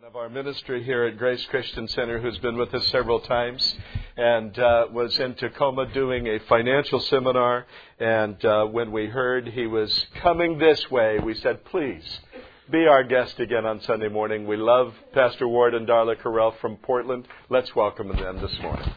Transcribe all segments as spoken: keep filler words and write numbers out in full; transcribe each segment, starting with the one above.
Of our ministry here at Grace Christian Center, who's been with us several times and uh, was in Tacoma doing a financial seminar. And uh, when we heard he was coming this way, we said, please be our guest again on Sunday morning. We love Pastor Ward and Darla Carell from Portland. Let's welcome them this morning.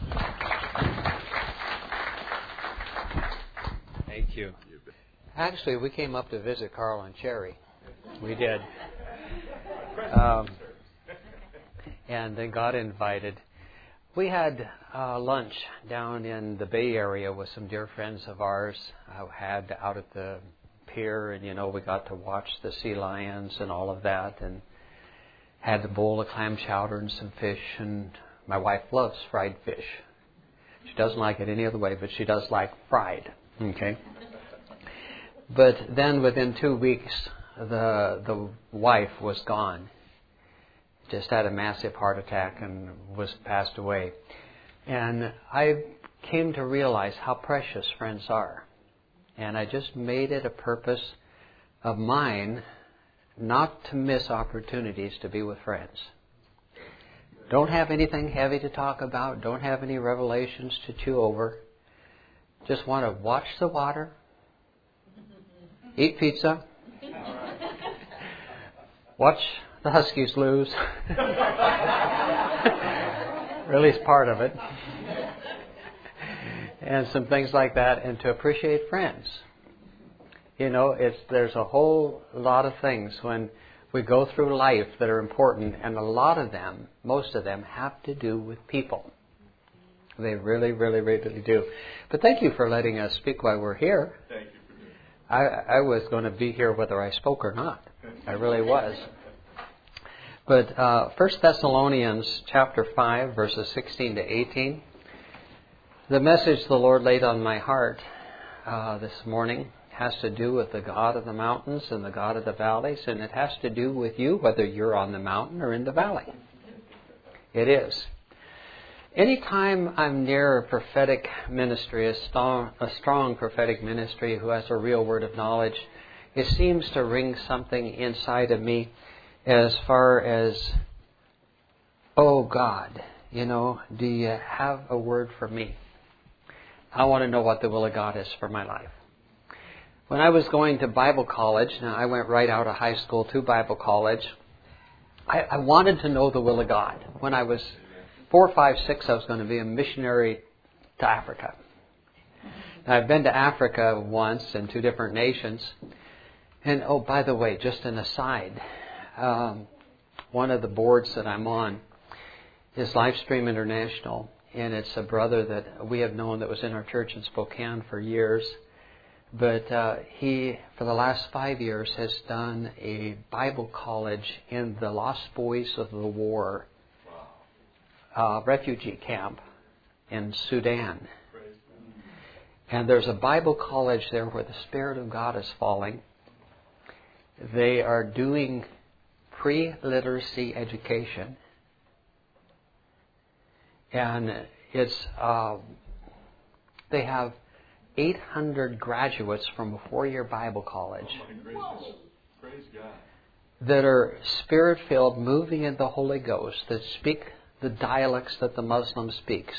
Thank you. Actually, we came up to visit Carl and Cherry. We did. Um, and then got invited. We had uh, lunch down in the Bay Area with some dear friends of ours who had out at the pier, and you know, we got to watch the sea lions and all of that, and had a bowl of clam chowder and some fish. And my wife loves fried fish. She doesn't like it any other way, but she does like fried. Okay. But then within two weeks, the the wife was gone. Just had a massive heart attack and was passed away. And I came to realize how precious friends are. And I just made it a purpose of mine not to miss opportunities to be with friends. Don't have anything heavy to talk about. Don't have any revelations to chew over. Just want to watch the water, eat pizza, watch the Huskies lose. Really is part of it. And some things like that, and to appreciate friends. You know, it's there's a whole lot of things when we go through life that are important, and a lot of them, most of them, have to do with people. They really, really, really do. But thank you for letting us speak while we're here. Thank you for being here. I, I was going to be here whether I spoke or not. I really was. But uh, First Thessalonians chapter five, verses sixteen to eighteen, the message the Lord laid on my heart uh, this morning has to do with the God of the mountains and the God of the valleys, and it has to do with you, whether you're on the mountain or in the valley. It is. Anytime I'm near a prophetic ministry, a strong, a strong prophetic ministry who has a real word of knowledge, it seems to ring something inside of me as far as, oh God, you know, do you have a word for me? I want to know what the will of God is for my life. When I was going to Bible college, now I went right out of high school to Bible college, I, I wanted to know the will of God. When I was four, five, six, I was going to be a missionary to Africa. Now, I've been to Africa once in two different nations. And, oh, by the way, just an aside, um, one of the boards that I'm on is Livestream International. And it's a brother that we have known that was in our church in Spokane for years. But uh, he, for the last five years, has done a Bible college in the Lost Boys of the War uh, refugee camp in Sudan. And there's a Bible college there where the Spirit of God is falling. They are doing pre-literacy education. And it's uh, they have eight hundred graduates from a four-year Bible college oh, Praise God. that are Spirit-filled, moving in the Holy Ghost, that speak the dialects that the Muslim speaks.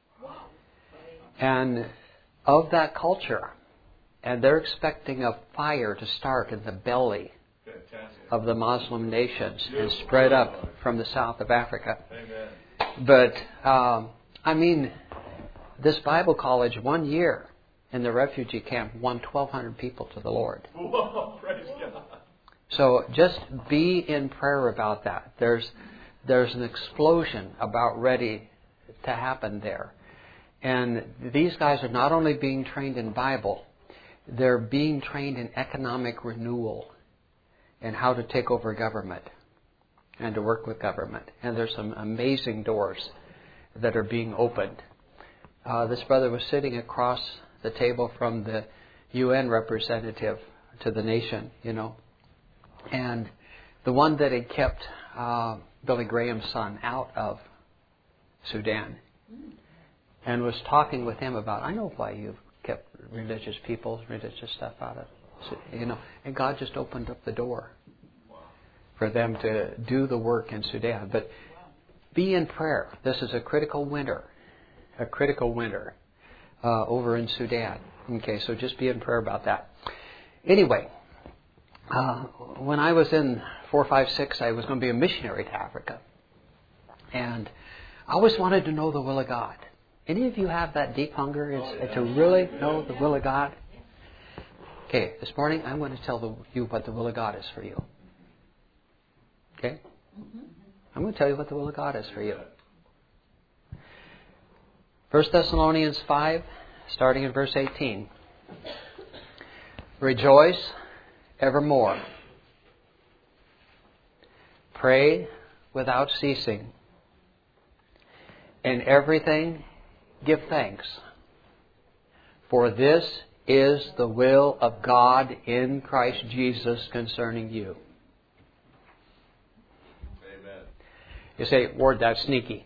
And of that culture. And they're expecting a fire to start in the belly of the Muslim nations and spread up from the south of Africa. Amen. But, um, I mean, this Bible college, one year in the refugee camp, won twelve hundred people to the Lord. Whoa, praise God. So just be in prayer about that. There's there's an explosion about ready to happen there. And these guys are not only being trained in Bible, they're being trained in economic renewal and how to take over government and to work with government. And there's some amazing doors that are being opened. Uh, this brother was sitting across the table from the U N representative to the nation, you know. And the one that had kept uh, Billy Graham's son out of Sudan and was talking with him about, I know why you've kept religious people, religious stuff out of, you know. And God just opened up the door for them to do the work in Sudan. But be in prayer. This is a critical winter, a critical winter uh, over in Sudan. Okay, so just be in prayer about that. Anyway, uh, when I was in four, five, six, I was going to be a missionary to Africa. And I always wanted to know the will of God. Any of you have that deep hunger is, to really know the will of God? Okay, this morning I'm going to tell the, you what the will of God is for you. Okay? I'm going to tell you what the will of God is for you. First Thessalonians five, starting in verse eighteen. Rejoice evermore. Pray without ceasing. In everything give thanks. For this is the will of God in Christ Jesus concerning you. Amen. You say, Ward, that's sneaky.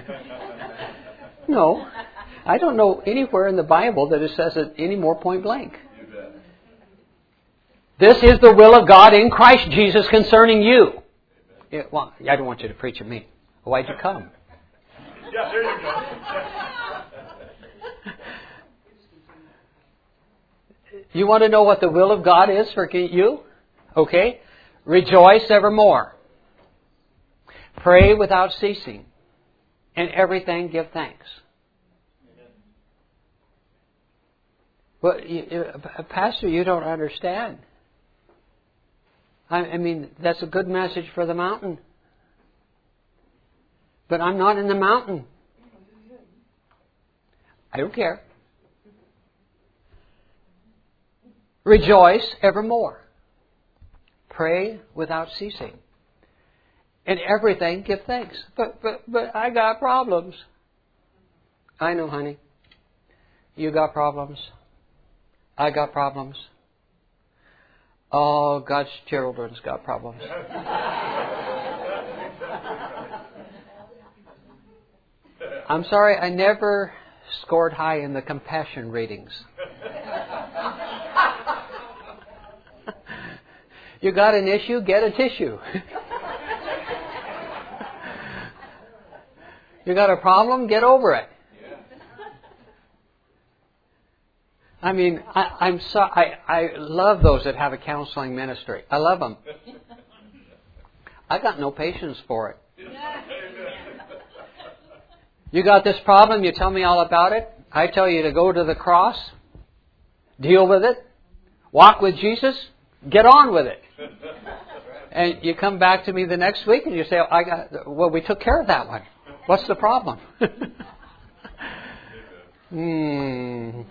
No. I don't know anywhere in the Bible that it says it any more point blank. You bet. This is the will of God in Christ Jesus concerning you. Yeah, well, I don't want you to preach at me. Why'd you come? Yeah, there you go. You want to know what the will of God is for you? Okay. Rejoice evermore. Pray without ceasing. In everything give thanks. Well, you, you, Pastor, you don't understand. I, I mean, that's a good message for the mountain. But I'm not in the mountain. I don't care. Rejoice evermore. Pray without ceasing. In everything give thanks. But but but I got problems. I know, honey. You got problems. I got problems. Oh, God's children's got problems. I'm sorry, I never scored high in the compassion ratings. You got an issue, get a tissue. You got a problem, get over it. I mean, I, I'm so I, I love those that have a counseling ministry. I love them. I got no patience for it. You got this problem, you tell me all about it. I tell you to go to the cross, deal with it, walk with Jesus, get on with it. And you come back to me the next week and you say, oh, I got well, we took care of that one. What's the problem? hmm.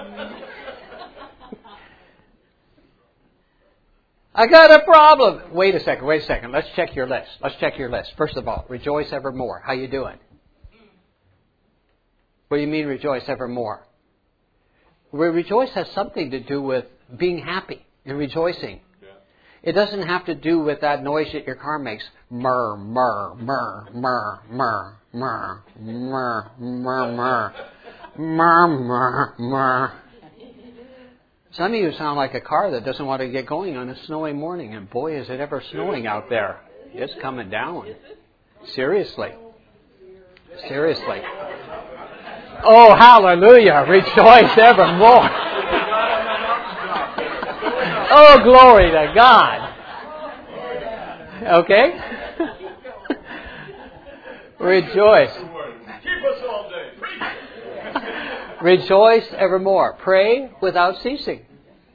I got a problem. Wait a second, wait a second. Let's check your list. Let's check your list. First of all, rejoice evermore. How you doing? What do you mean rejoice evermore? Well, rejoice has something to do with being happy and rejoicing. Yeah. It doesn't have to do with that noise that your car makes. Murr, murr, murr, murr, murr, murr, murr, murr, murr, murr, murr, murr. Some of you sound like a car that doesn't want to get going on a snowy morning. And boy, is it ever snowing out there. It's coming down. Seriously. Seriously. Oh, hallelujah. Rejoice evermore. Oh, glory to God. Okay? Rejoice. Keep us all day. Rejoice evermore. Pray without ceasing.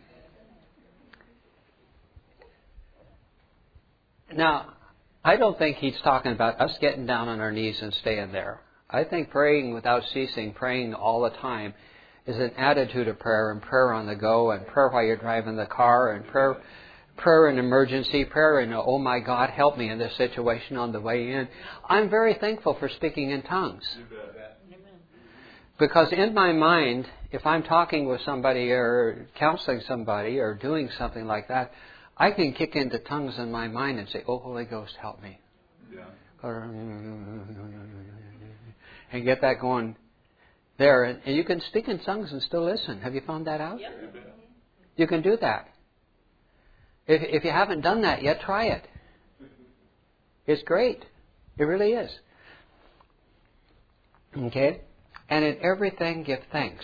Now, I don't think he's talking about us getting down on our knees and staying there. I think praying without ceasing, praying all the time, is an attitude of prayer, and prayer on the go, and prayer while you're driving the car, and prayer prayer in emergency, prayer in, oh my God, help me in this situation on the way in. I'm very thankful for speaking in tongues. Because in my mind, if I'm talking with somebody or counseling somebody or doing something like that, I can kick into tongues in my mind and say, oh, Holy Ghost, help me. Yeah. And get that going there. And, and you can speak in tongues and still listen. Have you found that out? Yep. You can do that. If, if you haven't done that yet, try it. It's great. It really is. Okay? And in everything give thanks.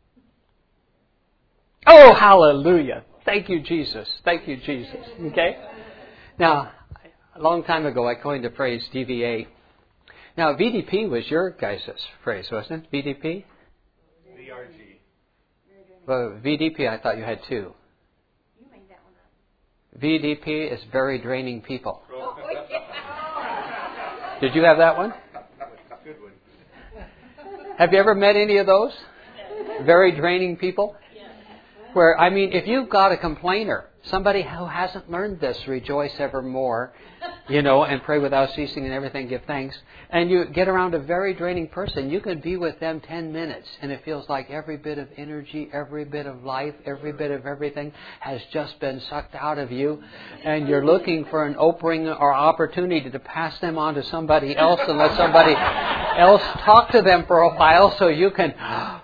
Oh, hallelujah. Thank you, Jesus. Thank you, Jesus. Okay? Now, a long time ago, I coined the phrase D V A. Now, V D P was your guys' phrase, wasn't it? V D P? V R G. Well, V D P, I thought you had two. You made that one up. V D P is very draining people. Did you have that one? Good one. Have you ever met any of those? Very draining people? Where, I mean, if you've got a complainer, somebody who hasn't learned this, rejoice evermore, you know, and pray without ceasing and everything, give thanks, and you get around a very draining person, you can be with them ten minutes, and it feels like every bit of energy, every bit of life, every bit of everything has just been sucked out of you, and you're looking for an opening or opportunity to pass them on to somebody else and let somebody else talk to them for a while so you can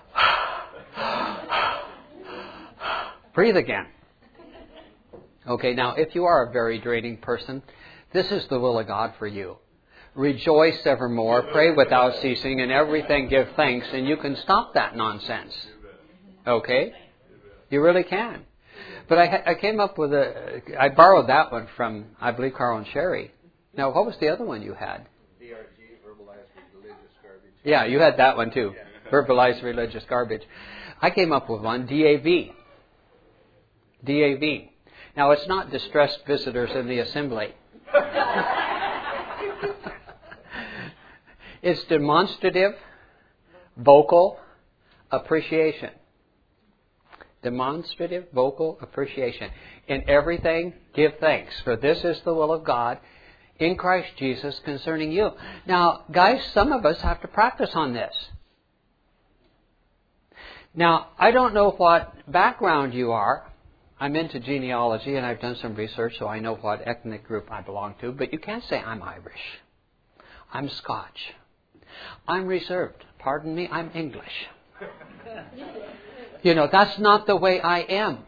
breathe again. Okay, now if you are a very draining person, this is the will of God for you. Rejoice evermore, pray without ceasing, and everything give thanks, and you can stop that nonsense. Okay? You really can. But I, I came up with a, I borrowed that one from, I believe, Carl and Sherry. Now, what was the other one you had? V R G, verbalized religious garbage. Yeah, you had that one too. Verbalized religious garbage. I came up with one, D A V. D A V. Now, it's not distressed visitors in the assembly. It's demonstrative, vocal appreciation. Demonstrative, vocal appreciation. In everything, give thanks, for this is the will of God in Christ Jesus concerning you. Now, guys, some of us have to practice on this. Now, I don't know what background you are. I'm into genealogy, and I've done some research, so I know what ethnic group I belong to. But you can't say I'm Irish. I'm Scotch. I'm reserved. Pardon me, I'm English. You know, that's not the way I am.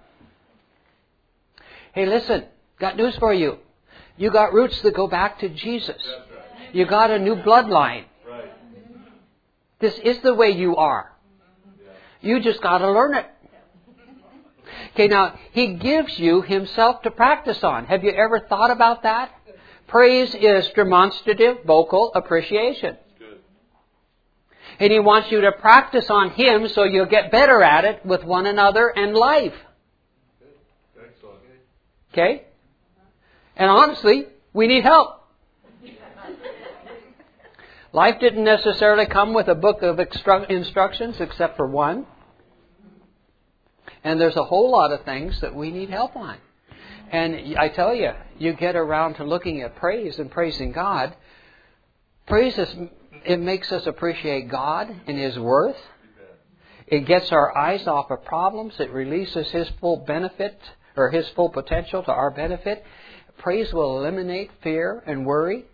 Hey, listen, got news for you. You got roots that go back to Jesus. Right. You got a new bloodline. Right. This is the way you are. Yeah. You just got to learn it. Okay, now, He gives you Himself to practice on. Have you ever thought about that? Praise is demonstrative, vocal appreciation. Good. And He wants you to practice on Him so you'll get better at it with one another and life. Good. Excellent. Okay? And honestly, we need help. Life didn't necessarily come with a book of extru- instructions except for one. And there's a whole lot of things that we need help on. And I tell you, you get around to looking at praise and praising God. Praise is, it makes us appreciate God and His worth. It gets our eyes off of problems. It releases His full benefit or His full potential to our benefit. Praise will eliminate fear and worry.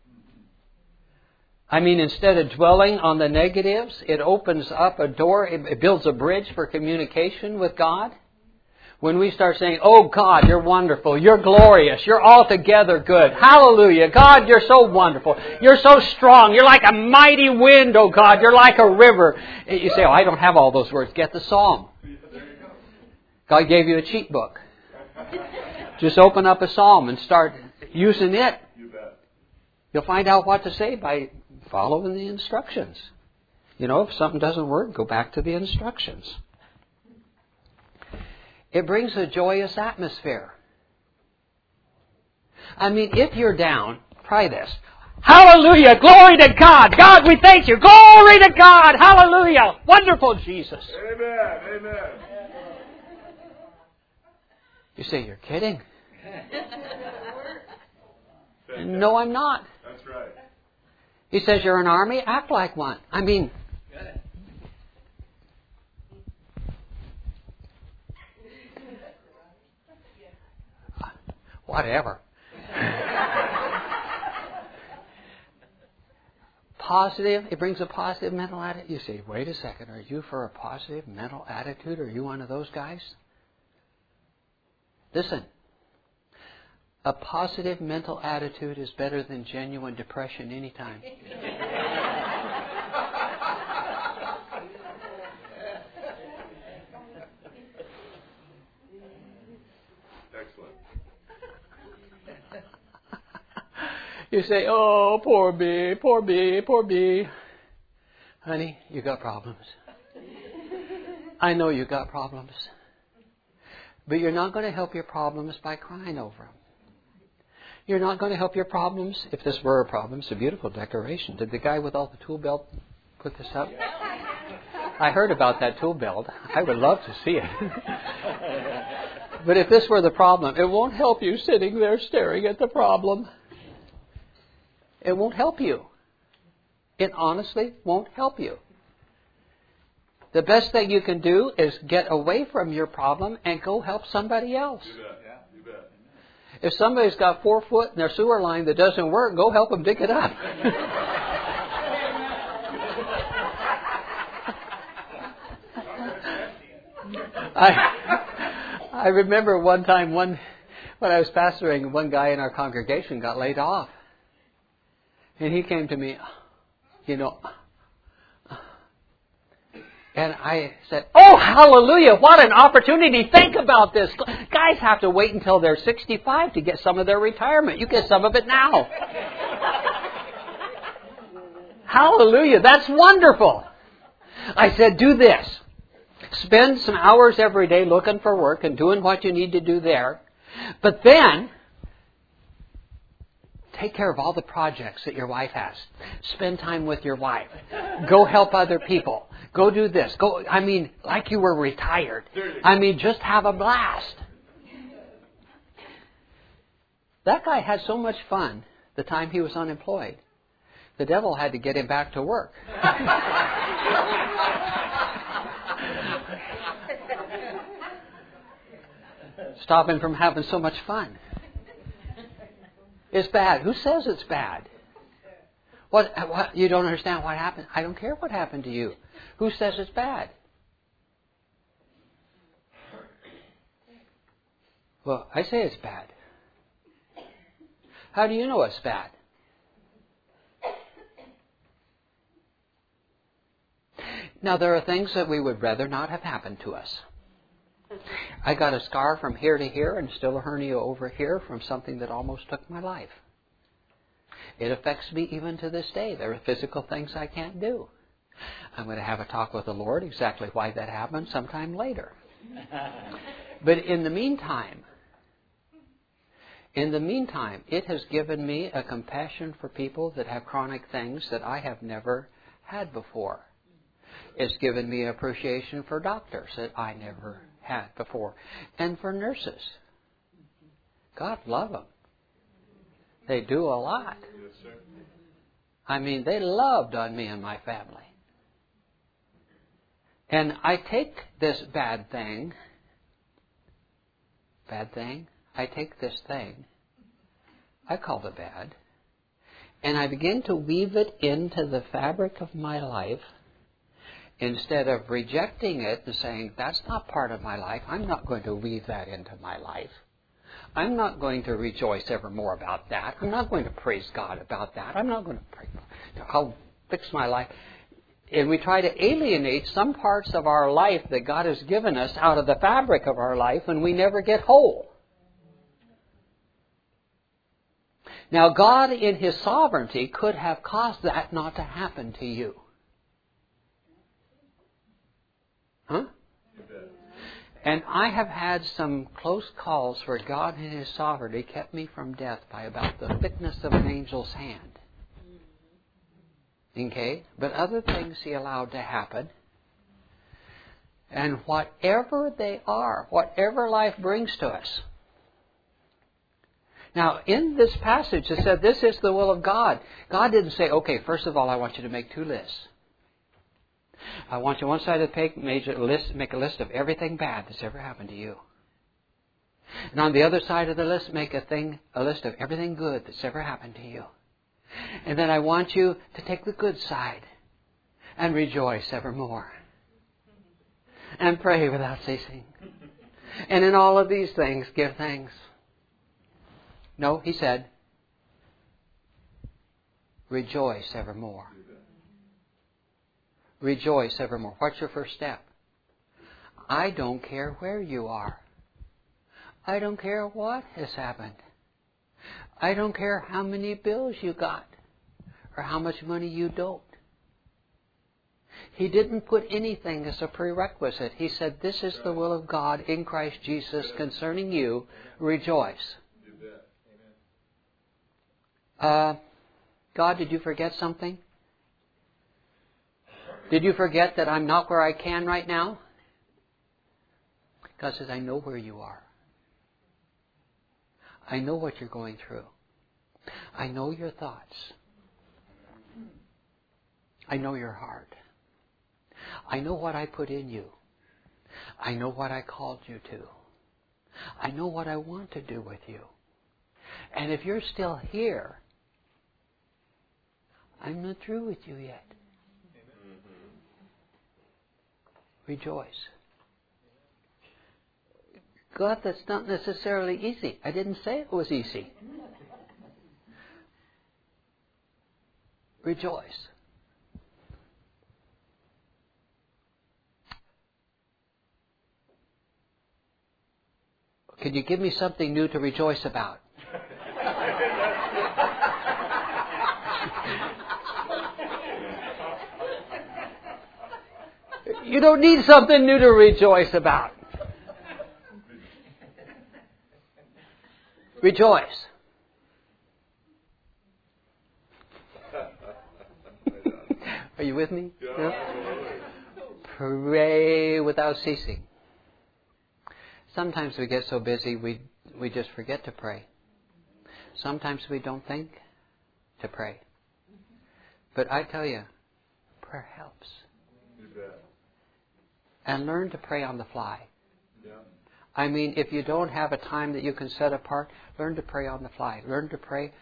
I mean, instead of dwelling on the negatives, it opens up a door, it builds a bridge for communication with God. When we start saying, oh God, you're wonderful, you're glorious, you're altogether good, hallelujah, God, you're so wonderful, you're so strong, you're like a mighty wind, oh God, you're like a river. You say, oh, I don't have all those words. Get the Psalm. God gave you a cheat book. Just open up a Psalm and start using it. You'll find out what to say by following the instructions. You know, if something doesn't work, go back to the instructions. It brings a joyous atmosphere. I mean, if you're down, try this. Hallelujah! Glory to God! God, we thank you! Glory to God! Hallelujah! Wonderful Jesus! Amen! Amen! You say, you're kidding? No, I'm not. That's right. He says, you're an army? Act like one. I mean, whatever. Positive, it brings a positive mental attitude. You say, wait a second, are you for a positive mental attitude? Are you one of those guys? Listen, A positive mental attitude is better than genuine depression anytime. Excellent. You say, oh, poor me, poor me, poor me. Honey, you got problems. I know you got problems. But you're not going to help your problems by crying over them. You're not going to help your problems. If this were a problem, it's a beautiful decoration. Did the guy with all the tool belt put this up? I heard about that tool belt. I would love to see it. But if this were the problem, it won't help you sitting there staring at the problem. It won't help you. It honestly won't help you. The best thing you can do is get away from your problem and go help somebody else. You bet. Yeah, you bet. If somebody's got four foot in their sewer line that doesn't work, go help them dig it up. I, I remember one time one when I was pastoring, one guy in our congregation got laid off. And he came to me, you know, and I said, oh, hallelujah, what an opportunity. Think about this. Guys have to wait until they're sixty-five to get some of their retirement. You get some of it now. Hallelujah, that's wonderful. I said, do this. Spend some hours every day looking for work and doing what you need to do there. But then, take care of all the projects that your wife has. Spend time with your wife. Go help other people. Go do this. Go. I mean, like you were retired. I mean, just have a blast. That guy had so much fun the time he was unemployed. The devil had to get him back to work. Stop him from having so much fun. It's bad. Who says it's bad? What, what? You don't understand what happened? I don't care what happened to you. Who says it's bad? Well, I say it's bad. How do you know it's bad? Now, there are things that we would rather not have happened to us. I got a scar from here to here and still a hernia over here from something that almost took my life. It affects me even to this day. There are physical things I can't do. I'm going to have a talk with the Lord exactly why that happened sometime later. But in the meantime, in the meantime, it has given me a compassion for people that have chronic things that I have never had before. It's given me appreciation for doctors that I never had before. And for nurses. God love them. They do a lot. Yes, sir. I mean, they loved on me and my family. And I take this bad thing, bad thing, I take this thing, I call it bad, and I begin to weave it into the fabric of my life. Instead of rejecting it and saying, that's not part of my life, I'm not going to weave that into my life. I'm not going to rejoice evermore about that. I'm not going to praise God about that. I'm not going to pray. I'll fix my life. And we try to alienate some parts of our life that God has given us out of the fabric of our life, and we never get whole. Now, God in His sovereignty could have caused that not to happen to you. Huh? And I have had some close calls where God in His sovereignty kept me from death by about the thickness of an angel's hand. Okay? But other things He allowed to happen. And whatever they are, whatever life brings to us. Now, in this passage, it said, this is the will of God. God didn't say, okay, first of all, I want you to make two lists. I want you on one side of the page, major list, make a list of everything bad that's ever happened to you. And on the other side of the list, make a thing, a list of everything good that's ever happened to you. And then I want you to take the good side and rejoice evermore. And pray without ceasing. And in all of these things, give thanks. No, he said, rejoice evermore. Rejoice evermore. What's your first step? I don't care where you are. I don't care what has happened. I don't care how many bills you got or how much money you don't. He didn't put anything as a prerequisite. He said, this is the will of God in Christ Jesus concerning you. Rejoice. Uh, God, did you forget something? Did you forget that I'm not where I can right now? God says, I know where you are. I know what you're going through. I know your thoughts. I know your heart. I know what I put in you. I know what I called you to. I know what I want to do with you. And if you're still here, I'm not through with you yet. Rejoice. God, that's not necessarily easy. I didn't say it was easy. Rejoice. Can you give me something new to rejoice about? You don't need something new to rejoice about. Rejoice. Are you with me? Yeah. Pray without ceasing. Sometimes we get so busy we we just forget to pray. Sometimes we don't think to pray. But I tell you, prayer helps. And learn to pray on the fly. Yeah. I mean, if you don't have a time that you can set apart, learn to pray on the fly. Learn to pray,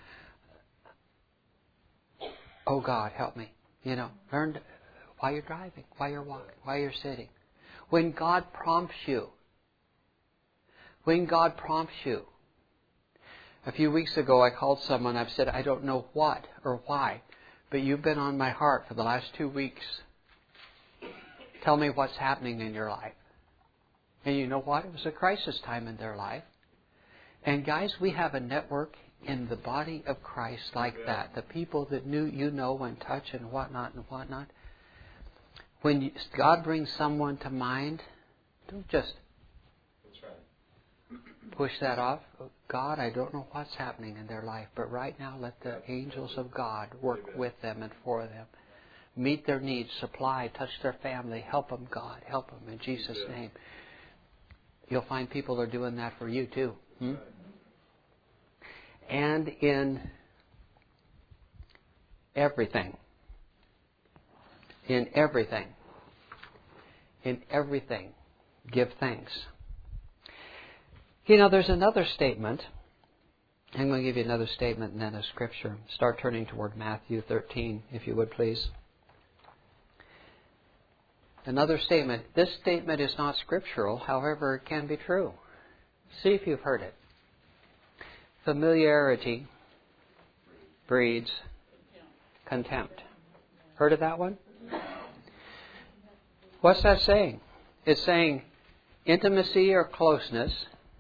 oh God, help me. You know, learn to, while you're driving, while you're walking, while you're sitting. When God prompts you, when God prompts you. A few weeks ago I called someone, I've said, I don't know what or why, but you've been on my heart for the last two weeks. Tell me what's happening in your life. And you know what? It was a crisis time in their life. And guys, we have a network in the body of Christ like that. The people that knew, you know, and touch and whatnot and whatnot. When you, God brings someone to mind, don't just push that off. God, I don't know what's happening in their life, but right now let the angels of God work with them and for them. Meet their needs, supply, touch their family, help them, God, help them in Jesus' name. You'll find people are doing that for you too. Hmm? And in everything, in everything, in everything, give thanks. You know, there's another statement. I'm going to give you another statement and then a scripture. Start turning toward Matthew thirteen, if you would please. Another statement. This statement is not scriptural, however, it can be true. See if you've heard it. Familiarity breeds contempt. Heard of that one? What's that saying? It's saying intimacy or closeness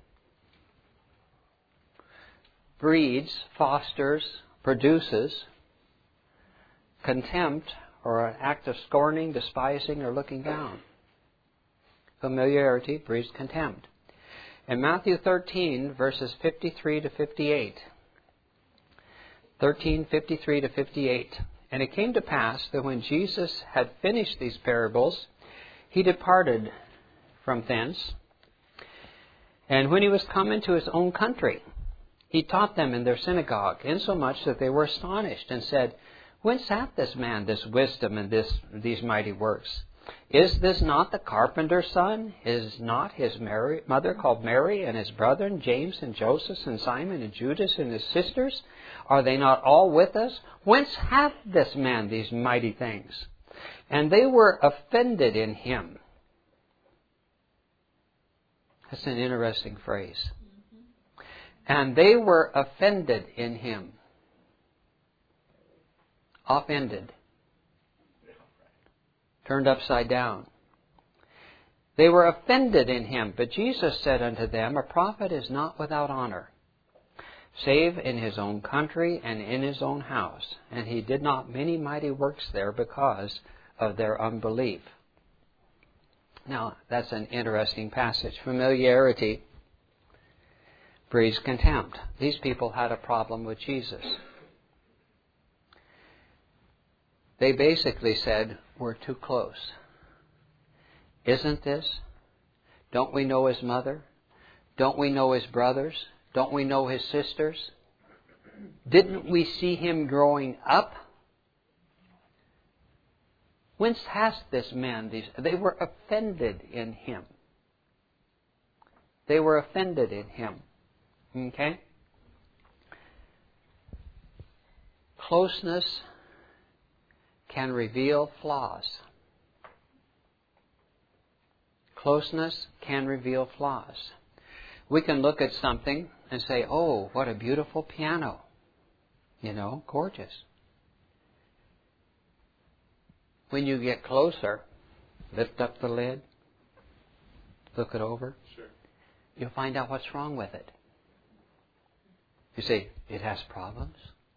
breeds, fosters, produces contempt or an act of scorning, despising, or looking down. Familiarity breeds contempt. In Matthew thirteen, verses fifty-three to fifty-eight. thirteen, fifty-three to fifty-eight. And it came to pass that when Jesus had finished these parables, he departed from thence. And when he was come into his own country, he taught them in their synagogue, insomuch that they were astonished, and said, Whence hath this man this wisdom and this these mighty works? Is this not the carpenter's son? Is not his Mary, mother called Mary, and his brethren James and Joseph and Simon and Judas and his sisters? Are they not all with us? Whence hath this man these mighty things? And they were offended in him. That's an interesting phrase. And they were offended in him. Offended. Turned upside down. They were offended in him. But Jesus said unto them, a prophet is not without honor, save in his own country and in his own house. And he did not many mighty works there because of their unbelief. Now, that's an interesting passage. Familiarity breeds contempt. These people had a problem with Jesus. They basically said, we're too close. Isn't this? Don't we know his mother? Don't we know his brothers? Don't we know his sisters? Didn't we see him growing up? Whence hast this man these? They were offended in him. They were offended in him. Okay? Closeness can reveal flaws. Closeness can reveal flaws. We can look at something and say, oh, what a beautiful piano. You know, gorgeous. When you get closer, lift up the lid, look it over, Sure. You'll find out what's wrong with it. You say, it has problems.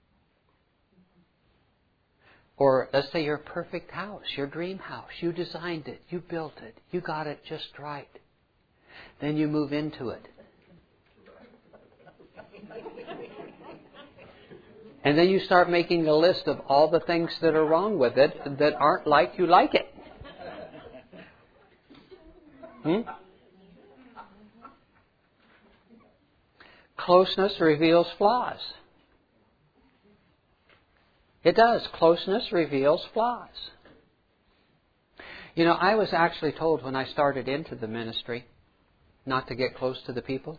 Or let's say your perfect house, your dream house. You designed it. You built it. You got it just right. Then you move into it. And then you start making a list of all the things that are wrong with it that aren't like you like it. Hmm? Closeness reveals flaws. It does. Closeness reveals flaws. You know, I was actually told when I started into the ministry not to get close to the people.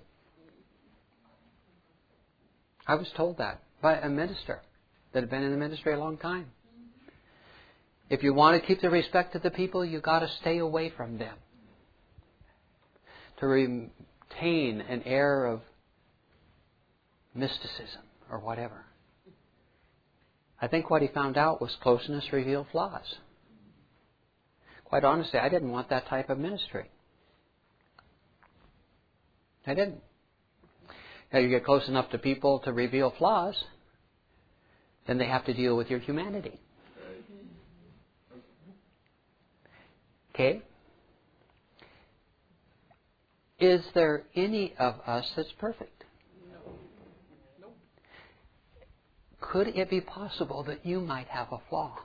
I was told that by a minister that had been in the ministry a long time. If you want to keep the respect of the people, you've got to stay away from them. To retain an air of mysticism or whatever. I think what he found out was closeness revealed flaws. Quite honestly, I didn't want that type of ministry. I didn't. Now you get close enough to people to reveal flaws, then they have to deal with your humanity. Okay? Is there any of us that's perfect? Could it be possible that you might have a flaw?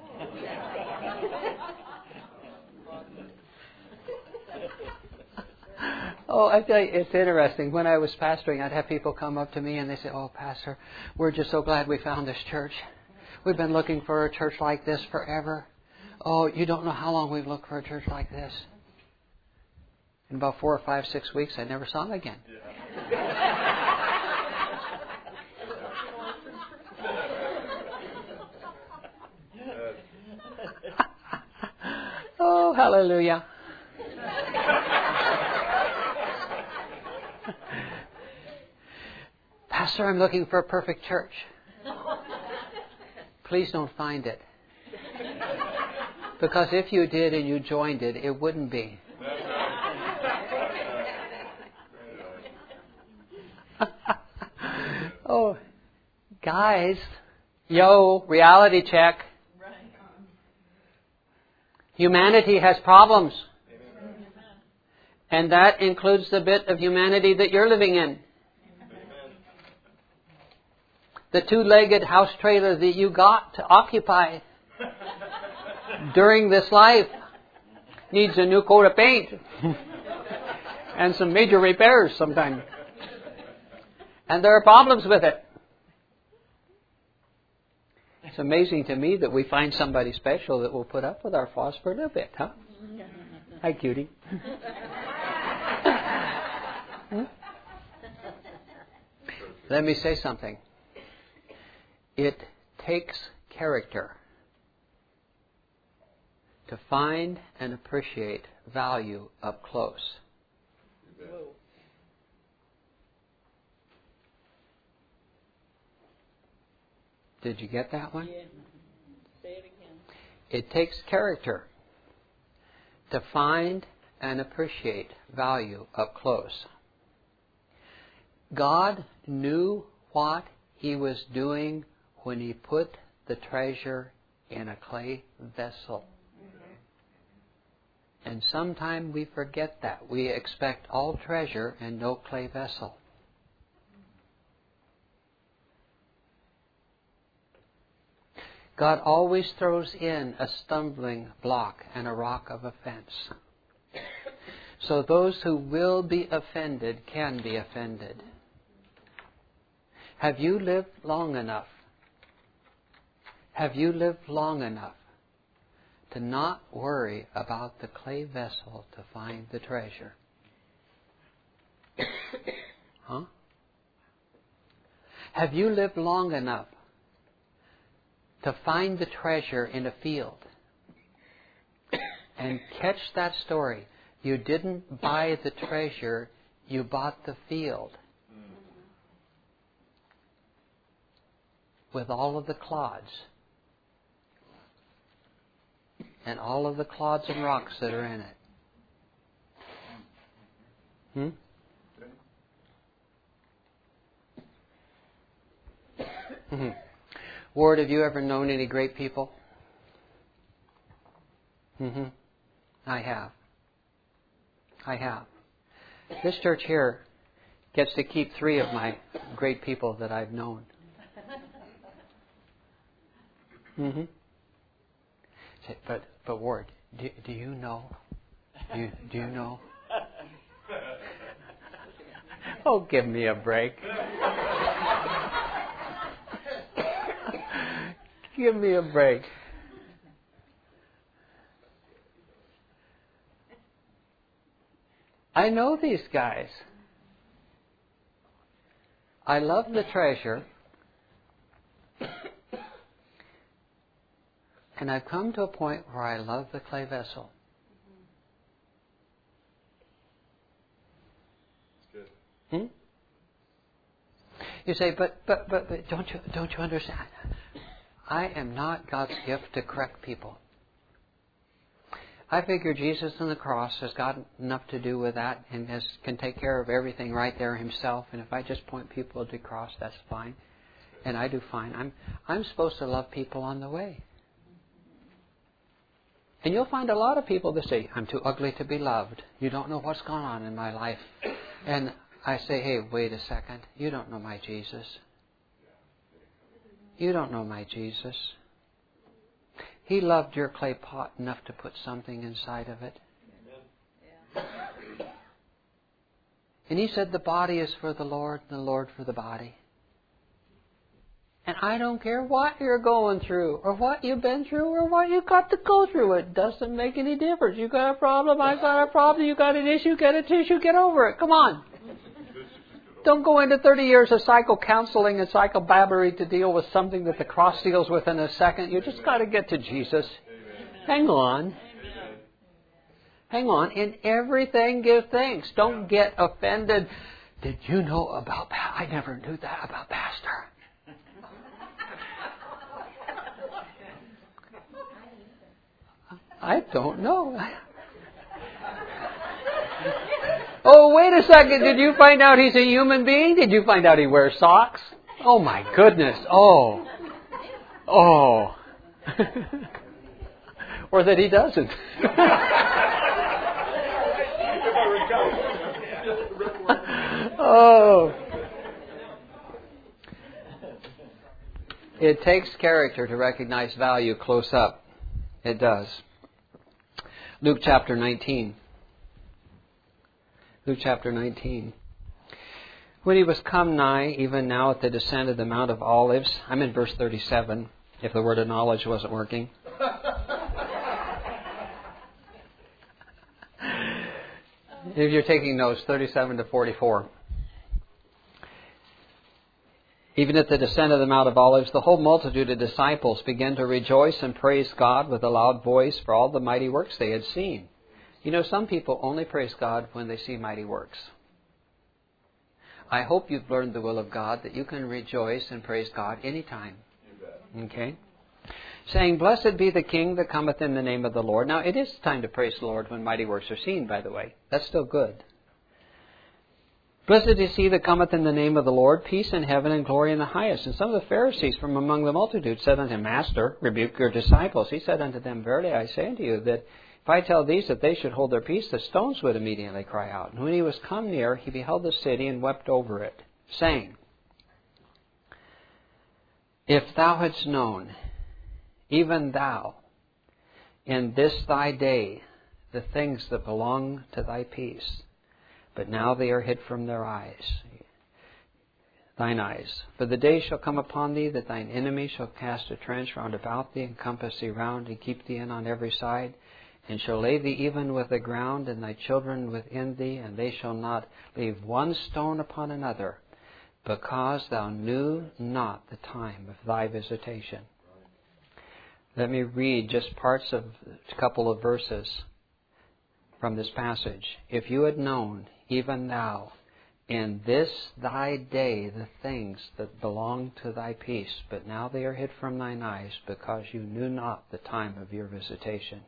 Oh, I tell you, it's interesting. When I was pastoring, I'd have people come up to me and they say, oh, Pastor, we're just so glad we found this church. We've been looking for a church like this forever. Oh, you don't know how long we've looked for a church like this. In about four or five, six weeks, I never saw them again. Oh, hallelujah. Pastor, I'm looking for a perfect church. Please don't find it. Because if you did and you joined it, it wouldn't be. Oh, guys, yo, reality check. Humanity has problems. And that includes the bit of humanity that you're living in. The two-legged house trailer that you got to occupy during this life needs a new coat of paint and some major repairs sometime. And there are problems with it. It's amazing to me that we find somebody special that will put up with our flaws for a little bit, huh? Hi, cutie. Hmm? Let me say something. It takes character to find and appreciate value up close. Did you get that one? Yeah. Say it again. It takes character to find and appreciate value up close. God knew what He was doing when He put the treasure in a clay vessel. And sometimes we forget that. We expect all treasure and no clay vessel. God always throws in a stumbling block and a rock of offense. So those who will be offended can be offended. Have you lived long enough? Have you lived long enough to not worry about the clay vessel to find the treasure? Huh? Have you lived long enough to find the treasure in a field and catch that story? You didn't buy the treasure, you bought the field with all of the clods and all of the clods and rocks that are in it. Hmm? Mm-hmm. Ward, have you ever known any great people? Mm-hmm. I have. I have. This church here gets to keep three of my great people that I've known. Mm-hmm. But, but Ward, do, do you know? Do you, do you know? Oh, give me a break. Give me a break. I know these guys. I love the treasure. And I've come to a point where I love the clay vessel. That's good. Hmm? You say, but, but, but, but don't you, don't you understand? I am not God's gift to correct people. I figure Jesus on the cross has got enough to do with that and has, can take care of everything right there Himself. And if I just point people to the cross, that's fine. And I do fine. I'm, I'm supposed to love people on the way. And you'll find a lot of people that say, I'm too ugly to be loved. You don't know what's gone on in my life. And I say, hey, wait a second. You don't know my Jesus. You don't know my Jesus. He loved your clay pot enough to put something inside of it. And He said the body is for the Lord and the Lord for the body. And I don't care what you're going through or what you've been through or what you've got to go through. It doesn't make any difference. You got a problem, I've got a problem, you got an issue, get a tissue, get over it. Come on. Don't go into thirty years of psycho counseling and psychobabbery to deal with something that the cross deals with in a second. You just got to get to Jesus. Hang on. Hang on. In everything, give thanks. Don't get offended. Did you know about that? I never knew that about Pastor. I don't know. Oh, wait a second. Did you find out he's a human being? Did you find out he wears socks? Oh, my goodness. Oh. Oh. Or that he doesn't. Oh. It takes character to recognize value close up. It does. Luke chapter nineteen. Luke chapter nineteen. When He was come nigh, even now at the descent of the Mount of Olives, I'm in verse thirty-seven, if the word of knowledge wasn't working. If you're taking notes, thirty-seven to forty-four. Even at the descent of the Mount of Olives, the whole multitude of disciples began to rejoice and praise God with a loud voice for all the mighty works they had seen. You know, some people only praise God when they see mighty works. I hope you've learned the will of God, that you can rejoice and praise God anytime. Okay? Saying, Blessed be the King that cometh in the name of the Lord. Now, it is time to praise the Lord when mighty works are seen, by the way. That's still good. Blessed is he that cometh in the name of the Lord, peace in heaven and glory in the highest. And some of the Pharisees from among the multitude said unto him, Master, rebuke your disciples. He said unto them, Verily I say unto you, that if I tell these that they should hold their peace, the stones would immediately cry out. And when he was come near, he beheld the city and wept over it, saying, If thou hadst known, even thou, in this thy day, the things that belong to thy peace, but now they are hid from their eyes, thine eyes. For the day shall come upon thee that thine enemy shall cast a trench round about thee, and compass thee round, and keep thee in on every side, and shall lay thee even with the ground, and thy children within thee, and they shall not leave one stone upon another, because thou knew not the time of thy visitation. Let me read just parts of a couple of verses from this passage. If you had known, even thou, in this thy day, the things that belong to thy peace, but now they are hid from thine eyes, because you knew not the time of your visitation.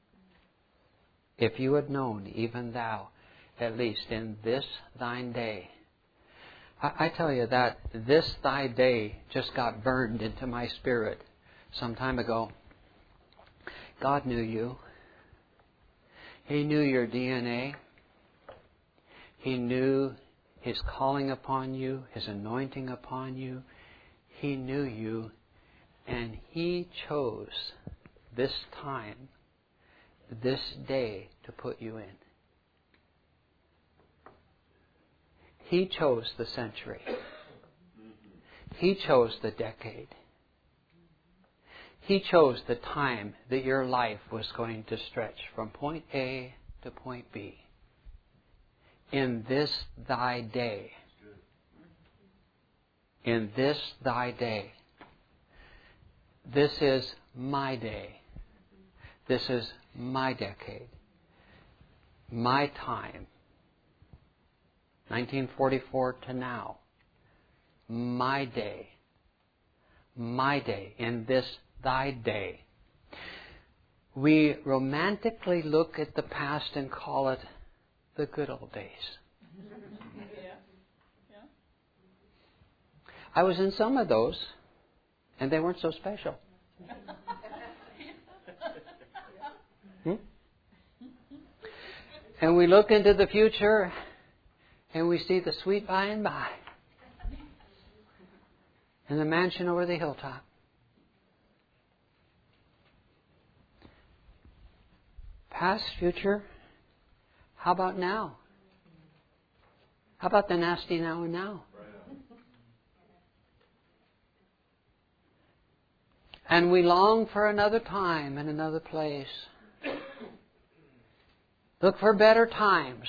If you had known, even thou, at least in this thine day. I, I tell you that this thy day just got burned into my spirit some time ago. God knew you. He knew your D N A. He knew His calling upon you, His anointing upon you. He knew you, and He chose this time, this day, to put you in. He chose the century. He chose the decade. He chose the time that your life was going to stretch from point A to point B. In this thy day. In this thy day. This is my day. This is my decade. My time. nineteen forty-four to now. My day. My day. In this thy day. We romantically look at the past and call it the good old days. Yeah. Yeah. I was in some of those, and they weren't so special. Hmm? And we look into the future, and we see the sweet by and by, and the mansion over the hilltop. Past, future, how about now? How about the nasty now and now? And we long for another time and another place. Look for better times.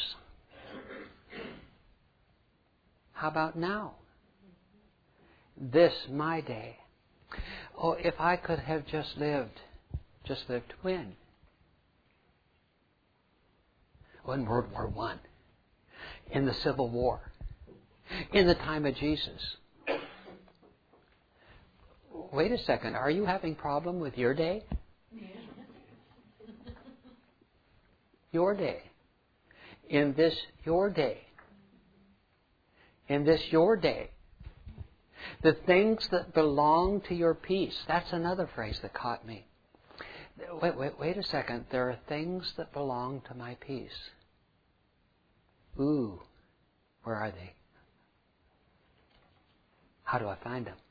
How about now? This, my day. Oh, if I could have just lived, just lived when? In World War One, in the Civil War, in the time of Jesus. Wait a second, are you having problem with your day? Your day. In this your day. In this your day. The things that belong to your peace. That's another phrase that caught me. Wait, wait, wait a second. There are things that belong to my peace. Ooh, where are they? How do I find them?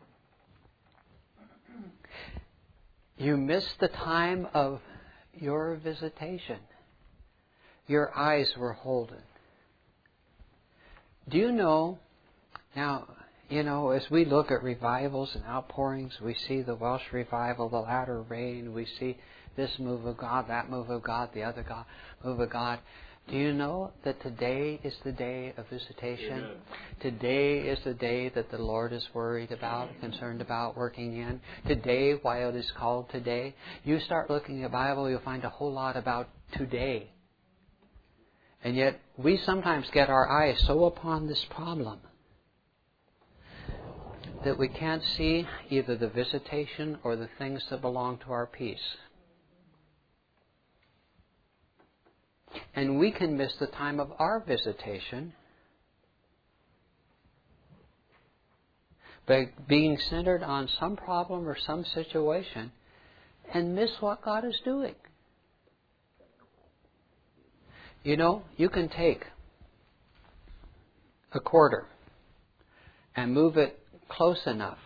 You missed the time of your visitation. Your eyes were holden. Do you know, now, you know, as we look at revivals and outpourings, we see the Welsh revival, the latter rain, we see this move of God, that move of God, the other God, move of God. Do you know that today is the day of visitation? Amen. Today is the day that the Lord is worried about, concerned about, working in. Today, why it is called today. You start looking at the Bible, you'll find a whole lot about today. And yet, we sometimes get our eyes so upon this problem. that we can't see either the visitation or the things that belong to our peace. And we can miss the time of our visitation by being centered on some problem or some situation and miss what God is doing. You know, you can take a quarter and move it close enough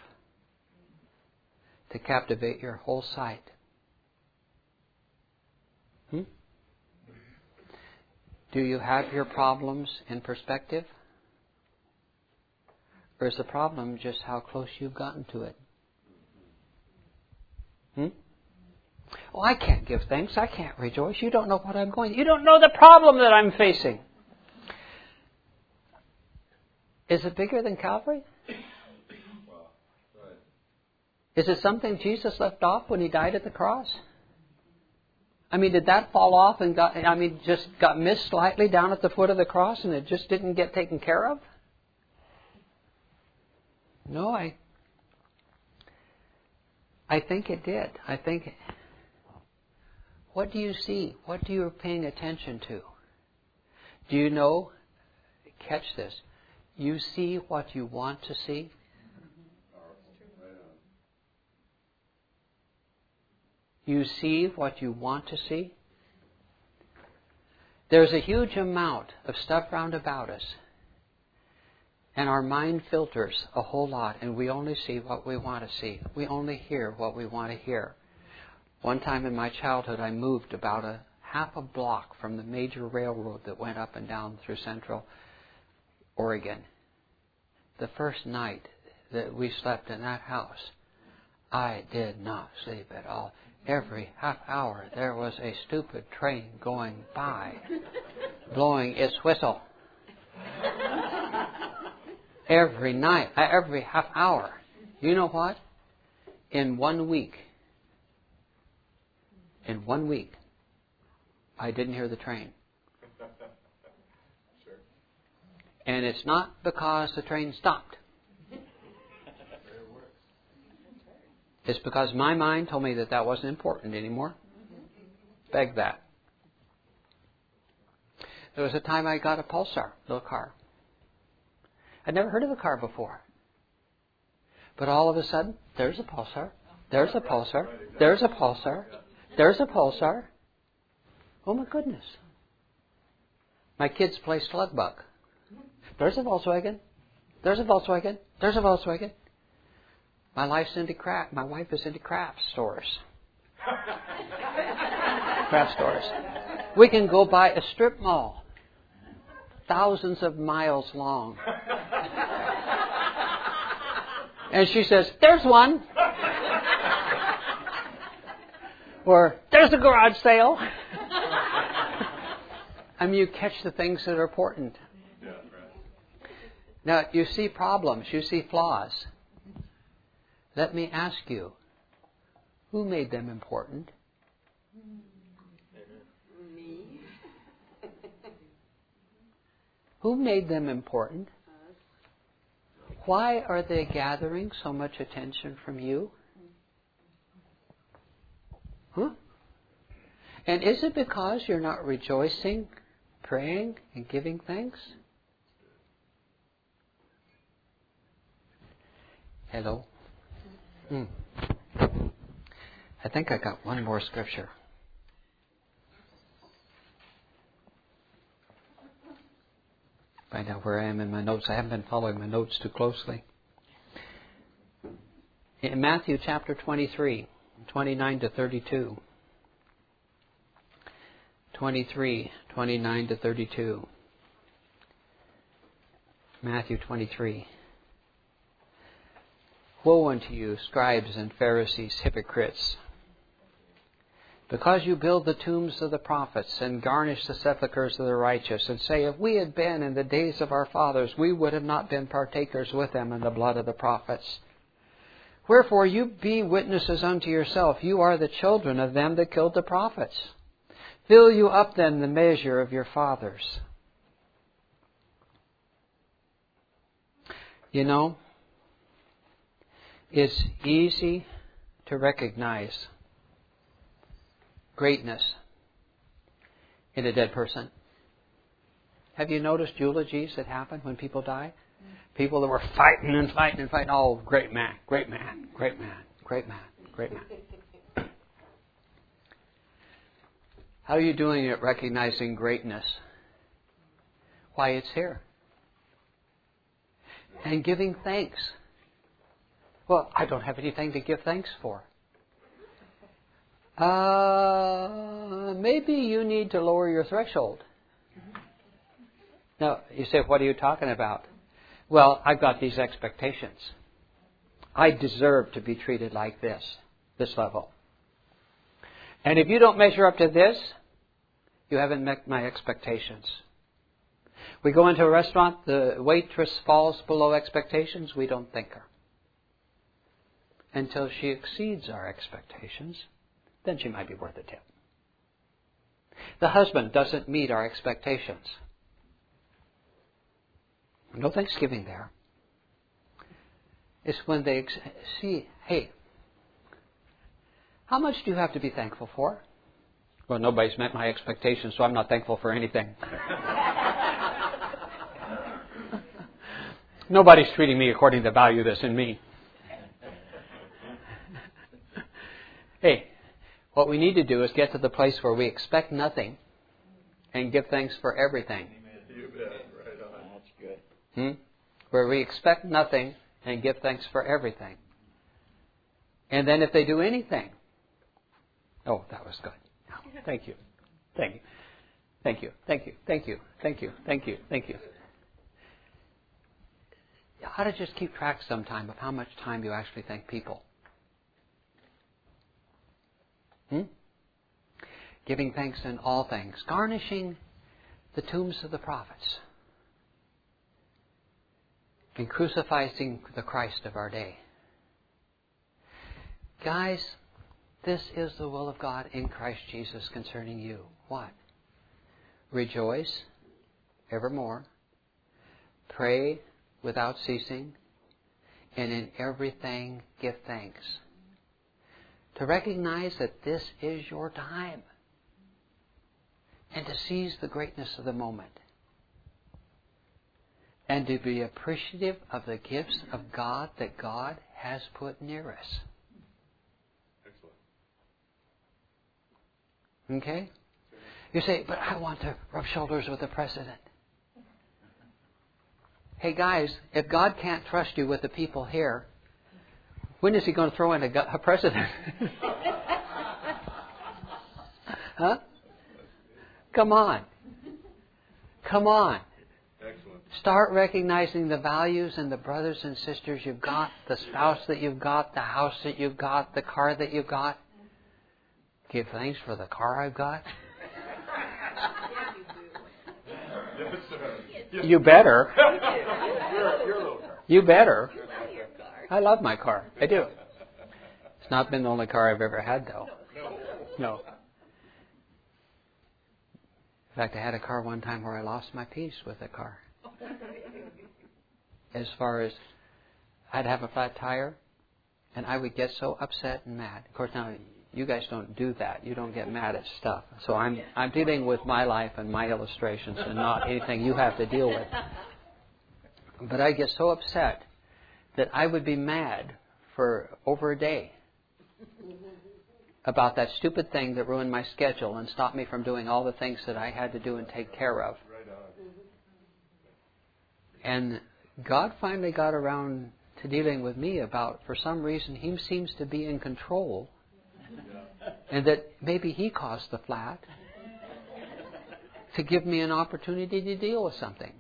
to captivate your whole sight. Hmm? Do you have your problems in perspective? Or is the problem just how close you've gotten to it? Hmm? Oh, I can't give thanks. I can't rejoice. You don't know what I'm going. You don't know the problem that I'm facing. Is it bigger than Calvary? Is it something Jesus left off when He died at the cross? I mean, did that fall off and got, I mean, just got missed slightly down at the foot of the cross and it just didn't get taken care of? No, I, I think it did. I think, what do you see? What do you are paying attention to? Do you know, catch this, you see what you want to see? You see what you want to see? There's a huge amount of stuff round about us. And our mind filters a whole lot, and we only see what we want to see. We only hear what we want to hear. One time in my childhood, I moved about a half a block from the major railroad that went up and down through central Oregon. The first night that we slept in that house, I did not sleep at all. Every half hour there was a stupid train going by, blowing its whistle. Every night, every half hour. You know what? In one week, in one week, I didn't hear the train. And it's not because the train stopped. It's because my mind told me that that wasn't important anymore. Beg that. There was a time I got a Pulsar, little car. I'd never heard of a car before. But all of a sudden, there's a Pulsar, there's a Pulsar, there's a Pulsar, there's a Pulsar. Oh my goodness. My kids play slug buck. There's a Volkswagen, there's a Volkswagen, there's a Volkswagen. My life's into craft. My wife is into craft stores. Craft stores. We can go by a strip mall, thousands of miles long. And she says, "There's one." Or, "There's a garage sale." I mean, you catch the things that are important. Now, you see problems, you see flaws. Let me ask you, who made them important? Me. Who made them important? Why are they gathering so much attention from you? Huh? And is it because you're not rejoicing, praying, and giving thanks? Hello? Hmm. I think I got one more scripture. Find out where I am in my notes. I haven't been following my notes too closely. In Matthew chapter twenty-three, twenty-nine to thirty-two. twenty-three, twenty-nine to thirty-two. Matthew twenty-three. Woe unto you, scribes and Pharisees, hypocrites! Because you build the tombs of the prophets and garnish the sepulchres of the righteous, and say, if we had been in the days of our fathers, we would have not been partakers with them in the blood of the prophets. Wherefore you be witnesses unto yourself, you are the children of them that killed the prophets. Fill you up then the measure of your fathers. You know, It's easy to recognize greatness in a dead person. Have you noticed eulogies that happen when people die? People that were fighting and fighting and fighting. Oh, great man, great man, great man, great man, great man. How are you doing at recognizing greatness? Why, it's here. And giving thanks. Well, I don't have anything to give thanks for. Uh, maybe you need to lower your threshold. Now, you say, what are you talking about? Well, I've got these expectations. I deserve to be treated like this, this level. And if you don't measure up to this, you haven't met my expectations. We go into a restaurant, the waitress falls below expectations, we don't thank her. Until she exceeds our expectations, then she might be worth a tip. The husband doesn't meet our expectations. No thanksgiving there. It's when they ex- see, hey, how much do you have to be thankful for? Well, nobody's met my expectations, so I'm not thankful for anything. Nobody's treating me according to the value that's in me. Hey, what we need to do is get to the place where we expect nothing and give thanks for everything. You bet. Right on. That's good. Hmm? Where we expect nothing and give thanks for everything. And then if they do anything, oh, that was good. Thank you. Thank you. Thank you. Thank you. Thank you. Thank you. Thank you. Thank you. You ought to just keep track sometime of how much time you actually thank people. Hmm? Giving thanks in all things. Garnishing the tombs of the prophets. And crucifying the Christ of our day. Guys, this is the will of God in Christ Jesus concerning you. What? Rejoice evermore. Pray without ceasing. And in everything give thanks. To recognize that this is your time. And to seize the greatness of the moment. And to be appreciative of the gifts of God that God has put near us. Okay? You say, but I want to rub shoulders with the president. Hey guys, if God can't trust you with the people here, when is He going to throw in a, a president? Huh? Come on. Come on. Excellent. Start recognizing the values in the brothers and sisters you've got, the spouse that you've got, the house that you've got, the car that you've got. Give thanks for the car I've got. Yes, sir. Yes. You better. Your, your little car. You better. I love my car. I do. It's not been the only car I've ever had, though. No. In fact, I had a car one time where I lost my peace with the car. As far as I'd have a flat tire, and I would get so upset and mad. Of course, now you guys don't do that. You don't get mad at stuff. So I'm I'm dealing with my life and my illustrations and not anything you have to deal with. But I get so upset that I would be mad for over a day about that stupid thing that ruined my schedule and stopped me from doing all the things that I had to do and take care of. And God finally got around to dealing with me about, for some reason, He seems to be in control. And that maybe He caused the flat to give me an opportunity to deal with something.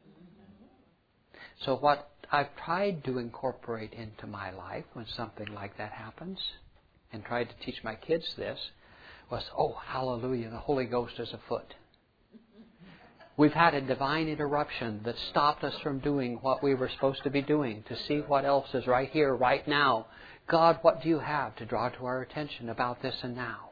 So what I've tried to incorporate into my life when something like that happens, and tried to teach my kids this, was, oh, hallelujah, the Holy Ghost is afoot. We've had a divine interruption that stopped us from doing what we were supposed to be doing, to see what else is right here, right now. God, what do you have to draw to our attention about this and now?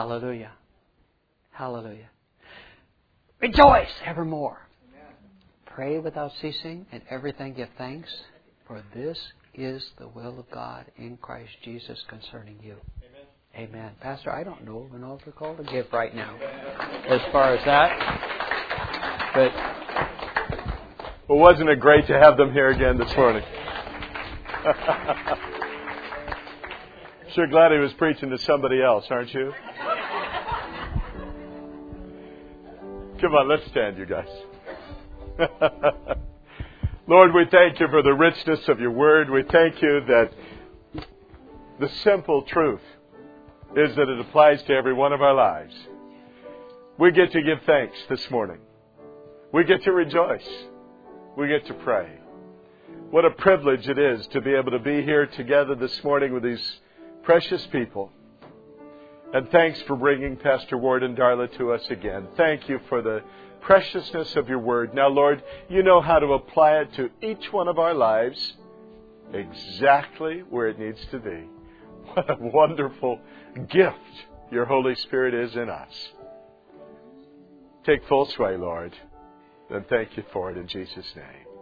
Hallelujah. Hallelujah. Rejoice evermore. Pray without ceasing, and everything give thanks, for this is the will of God in Christ Jesus concerning you. Amen. Amen. Pastor, I don't know of an altar call to give right now as far as that. But well, wasn't it great to have them here again this morning? Sure glad he was preaching to somebody else, aren't you? Come on, let's stand, you guys. Lord, we thank you for the richness of your word. We thank you that the simple truth is that it applies to every one of our lives. We get to give thanks this morning. We get to rejoice. We get to pray. What a privilege it is to be able to be here together this morning with these precious people. And thanks for bringing Pastor Ward and Darla to us again. Thank you for the preciousness of your word. Now, Lord, you know how to apply it to each one of our lives exactly where it needs to be. What a wonderful gift your Holy Spirit is in us. Take full sway, Lord, and thank you for it in Jesus' name.